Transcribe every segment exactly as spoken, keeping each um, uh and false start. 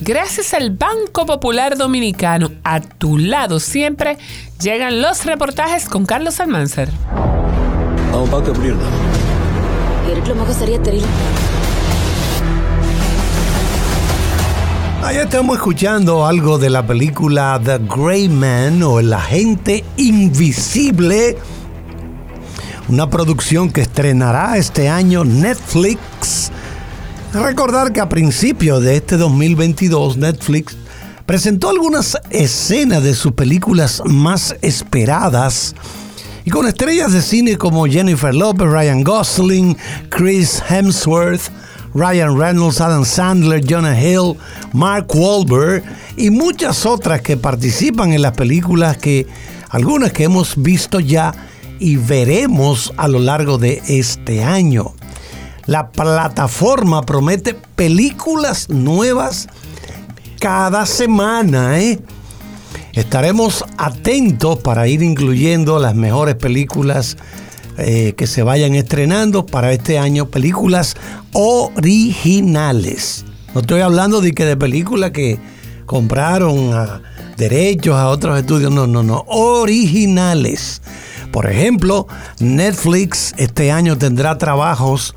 Gracias al Banco Popular Dominicano, a tu lado siempre, llegan los reportajes con Carlos Almanzar. Ang pagkabrir na. Reklamo ko sa riya, Teril. Ahí estamos escuchando algo de la película The Gray Man o El Agente Invisible, una producción que estrenará este año Netflix. Recordar que a principios de este dos mil veintidós Netflix presentó algunas escenas de sus películas más esperadas y con estrellas de cine como Jennifer Lopez, Ryan Gosling, Chris Hemsworth, Ryan Reynolds, Adam Sandler, Jonah Hill, Mark Wahlberg y muchas otras que participan en las películas, que algunas que hemos visto ya y veremos a lo largo de este año. La plataforma promete películas nuevas cada semana, ¿eh? Estaremos atentos para ir incluyendo las mejores películas eh, que se vayan estrenando para este año, películas originales. No estoy hablando de que de películas que compraron a derechos a otros estudios, no, no, no, originales. Por ejemplo, Netflix este año tendrá trabajos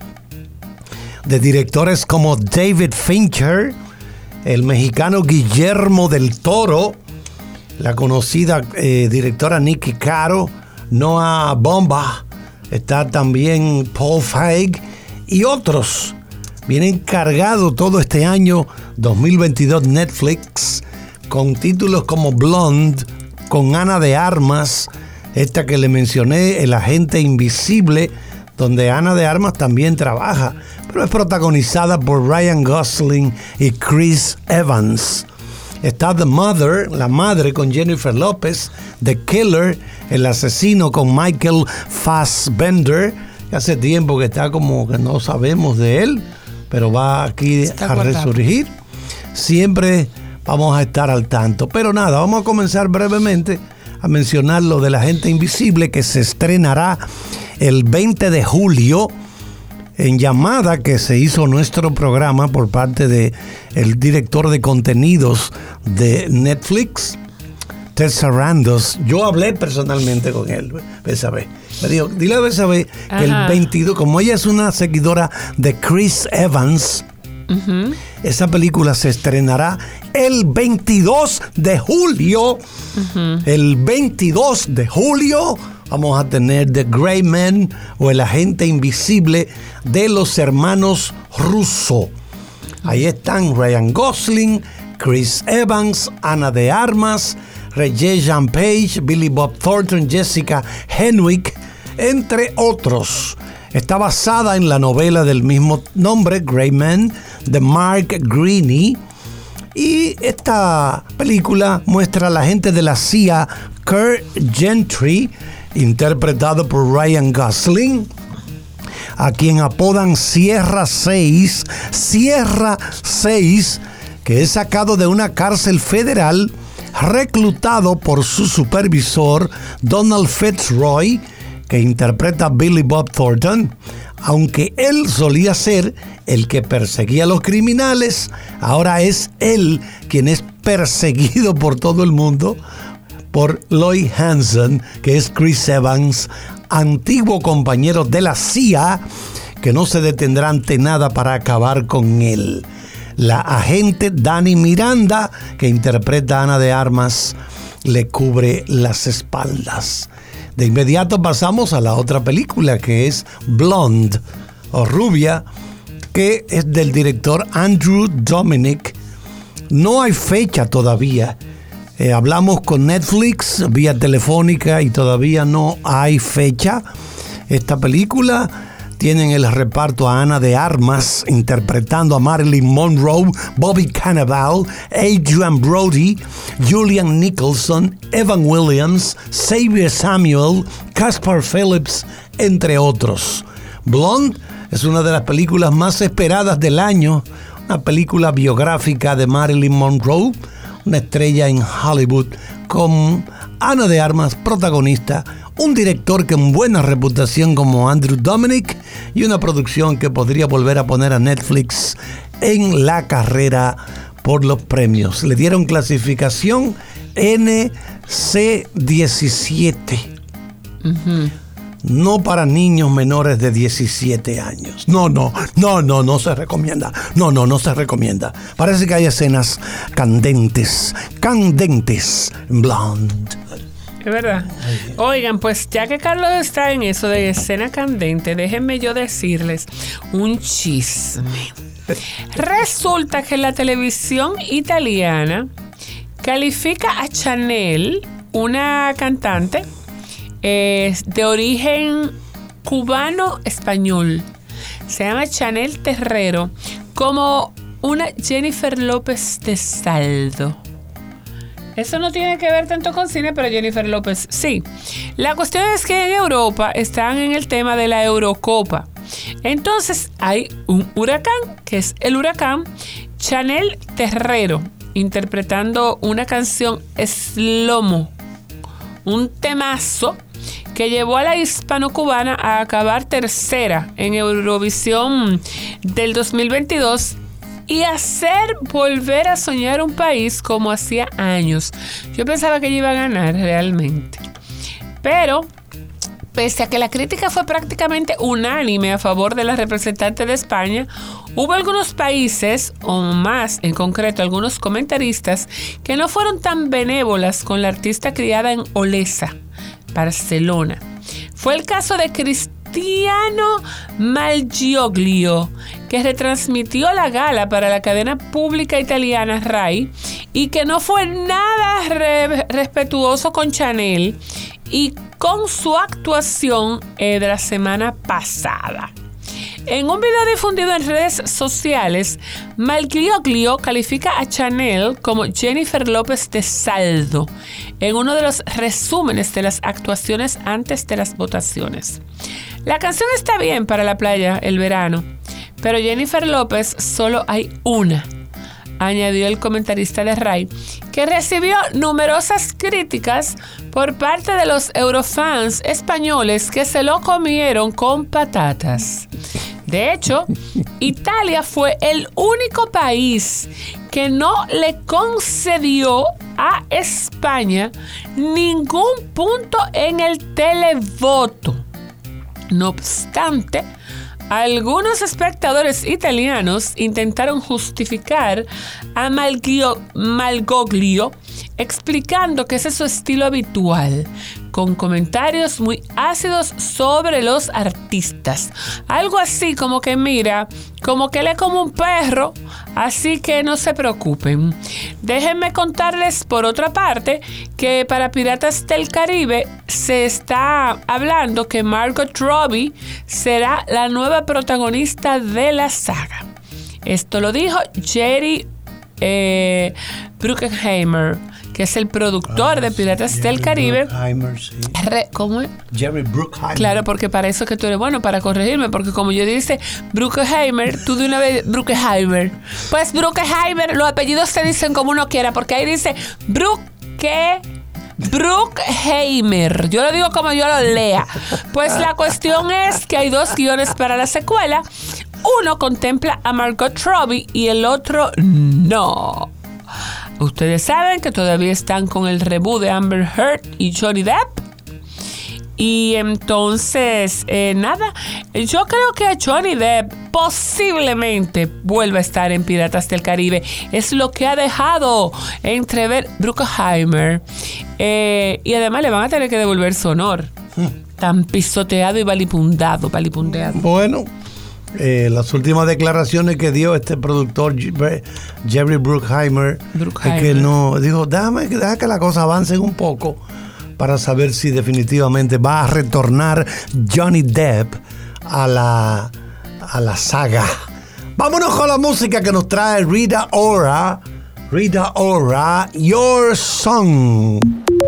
de directores como David Fincher, el mexicano Guillermo del Toro, la conocida eh, directora Nikki Caro, Noah Baumbach, está también Paul Feig y otros. Vienen cargado todo este año dos mil veintidós Netflix con títulos como Blonde, con Ana de Armas, esta que le mencioné, El Agente Invisible, donde Ana de Armas también trabaja, pero es protagonizada por Ryan Gosling y Chris Evans. Está The Mother, La Madre, con Jennifer Lopez, The Killer, El Asesino, con Michael Fassbender, que hace tiempo que está como que no sabemos de él, pero va aquí a resurgir. Siempre vamos a estar al tanto. Pero nada, vamos a comenzar brevemente a mencionar lo de La Agente Invisible, que se estrenará el veinte de julio en llamada que se hizo nuestro programa por parte de el director de contenidos de Netflix, Ted Sarandos. Yo hablé personalmente con él, Bésame. Me dijo, dile a Bésame que el veintidós, como ella es una seguidora de Chris Evans, uh-huh. esa película se estrenará el veintidós de julio. Uh-huh. El veintidós de julio vamos a tener The Gray Man o El Agente Invisible de los hermanos Russo. Ahí están Ryan Gosling, Chris Evans, Ana de Armas, Regé-Jean Page, Billy Bob Thornton, Jessica Henwick, entre otros. Está basada en la novela del mismo nombre, Gray Man, de Mark Greaney. Y esta película muestra a la agente de la C I A, Kurt Gentry, interpretado por Ryan Gosling, a quien apodan Sierra seis, Sierra seis, que es sacado de una cárcel federal, reclutado por su supervisor Donald Fitzroy, que interpreta a Billy Bob Thornton. Aunque él solía ser el que perseguía a los criminales, ahora es él quien es perseguido por todo el mundo por Lloyd Hansen, que es Chris Evans, antiguo compañero de la C I A, que no se detendrá ante nada para acabar con él. La agente Dani Miranda, que interpreta a Ana de Armas, le cubre las espaldas. De inmediato pasamos a la otra película, que es Blonde, o Rubia, que es del director Andrew Dominik. No hay fecha todavía. Eh, hablamos con Netflix vía telefónica y todavía no hay fecha. Esta película tiene en el reparto a Ana de Armas interpretando a Marilyn Monroe, Bobby Cannavale, Adrian Brody, Julian Nicholson, Evan Williams, Xavier Samuel, Caspar Phillips, entre otros. Blonde es una de las películas más esperadas del año, una película biográfica de Marilyn Monroe, una estrella en Hollywood, con Ana de Armas protagonista, un director con buena reputación como Andrew Dominik y una producción que podría volver a poner a Netflix en la carrera por los premios. Le dieron clasificación N C diecisiete. Uh-huh. No para niños menores de diecisiete años. No, no, no, no, no se recomienda. No, no, no se recomienda. Parece que hay escenas candentes, candentes, blonde. Es verdad. Oigan, pues ya que Carlos está en eso de escena candente, déjenme yo decirles un chisme. Resulta que la televisión italiana califica a Chanel, una cantante Eh, de origen cubano-español, se llama Chanel Terrero, como una Jennifer López de saldo. Eso no tiene que ver tanto con cine, pero Jennifer López sí. La cuestión es que en Europa están en el tema de la Eurocopa. Entonces hay un huracán, que es el huracán Chanel Terrero, interpretando una canción Slomo, un temazo que llevó a la hispano-cubana a acabar tercera en Eurovisión del dos mil veintidós y hacer volver a soñar un país como hacía años. Yo pensaba que ella iba a ganar realmente. Pero, pese a que la crítica fue prácticamente unánime a favor de la representante de España, hubo algunos países, o más en concreto algunos comentaristas, que no fueron tan benévolas con la artista criada en Olesa, Barcelona. Fue el caso de Cristiano Malgioglio, que retransmitió la gala para la cadena pública italiana RAI y que no fue nada re- respetuoso con Chanel y con su actuación eh, de la semana pasada. En un video difundido en redes sociales, Malgioglio califica a Chanel como Jennifer López de saldo en uno de los resúmenes de las actuaciones antes de las votaciones. La canción está bien para la playa, el verano, pero Jennifer López solo hay una, añadió el comentarista de RAI, que recibió numerosas críticas por parte de los eurofans españoles que se lo comieron con patatas. De hecho, Italia fue el único país que no le concedió a España ningún punto en el televoto. No obstante, algunos espectadores italianos intentaron justificar a Malgio, Malgioglio explicando que ese es su estilo habitual, con comentarios muy ácidos sobre los artistas. Algo así como que mira, como que él es como un perro, así que no se preocupen. Déjenme contarles por otra parte que para Piratas del Caribe se está hablando que Margot Robbie será la nueva protagonista de la saga. Esto lo dijo Jerry eh, Bruckheimer, que es el productor ah, de Piratas sí, del Caribe. Sí. Re, ¿Cómo es? Jerry Bruckheimer. Claro, porque para eso es que tú eres bueno, para corregirme, porque como yo dice Bruckheimer, tú de una vez Bruckheimer. Pues Bruckheimer, los apellidos se dicen como uno quiera, porque ahí dice Brucke, Bruckheimer. Yo lo digo como yo lo lea. Pues la cuestión es que hay dos guiones para la secuela. Uno contempla a Margot Robbie y el otro no. Ustedes saben que todavía están con el reboot de Amber Heard y Johnny Depp. Y entonces, eh, nada, yo creo que Johnny Depp posiblemente vuelva a estar en Piratas del Caribe. Es lo que ha dejado entrever Bruckheimer. Eh, y además le van a tener que devolver su honor. Hmm. Tan pisoteado y valipundado, valipundeado. Bueno. Eh, las últimas declaraciones que dio este productor Jerry Bruckheimer, Bruckheimer. Es que no dijo, déjame deja que la cosa avance un poco para saber si definitivamente va a retornar Johnny Depp a la a la saga. Vámonos con la música que nos trae Rita Ora. Rita Ora, Your Song.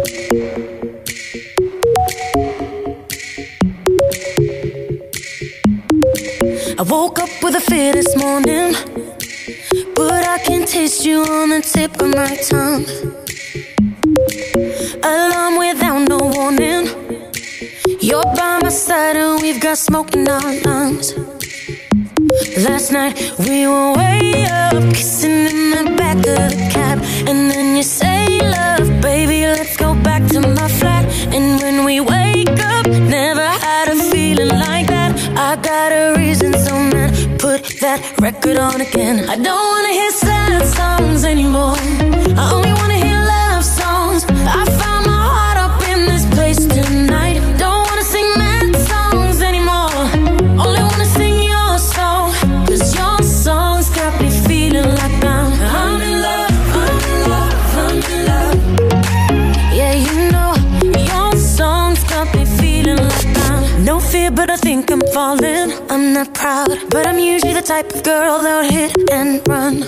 I woke up with a fear this morning, but I can taste you on the tip of my tongue. Alarm without no warning. You're by my side and we've got smoke in our lungs. Last night we were way up, kissing in the back of the cab. And then you say, love, baby, let's go back to my flat. And when we wake up, never had a feeling like that. I got a reason, so man, put that record on again. I don't wanna hear sad songs anymore. I only wanna hear love songs. I found my heart up in this place tonight. Don't wanna sing mad songs anymore. Only wanna sing your song. Cause your songs got me feeling like I'm I'm in love, I'm in love, I'm in love. Yeah, you know, your songs got me feeling like I'm no fear, but I think I'm falling. I'm not proud, but I'm usually the type of girl that would hit and run.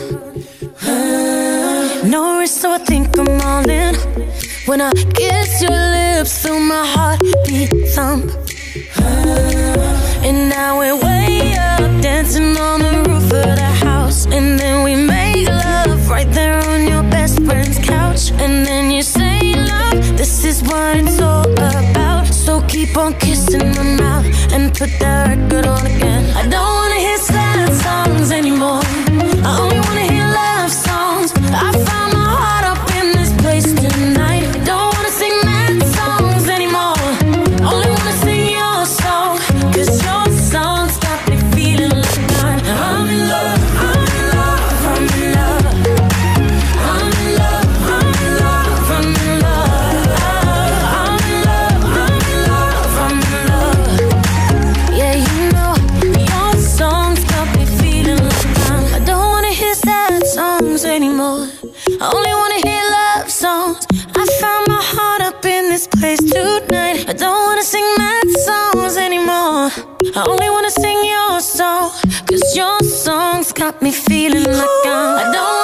No risk, so I think I'm all in. When I kiss your lips, feel my heartbeat thump. And now we're way up, dancing on the roof of the house. And then we make love right there on your best friend's couch. And then you say, love, this is what it's all about. So keep on kissing my mouth and put that record on again. I don't wanna hear sad songs anymore. I only wanna hear love songs. I found my heart up in this place tonight. Don't wanna sing mad songs anymore. Only wanna sing your song. Cause your songs got me feeling like I'm I'm in love, I'm in love, I'm in love. I'm in love, I'm in love, I'm in love. I'm in love, I'm in love, I'm in love. Yeah, you know, your songs got me feeling like I'm I don't wanna hear sad songs anymore. I only wanna hear love songs. I found my heart up in this place tonight. I don't wanna sing mad songs anymore. I only wanna sing your song. Cause your songs got me feeling like I'm I don't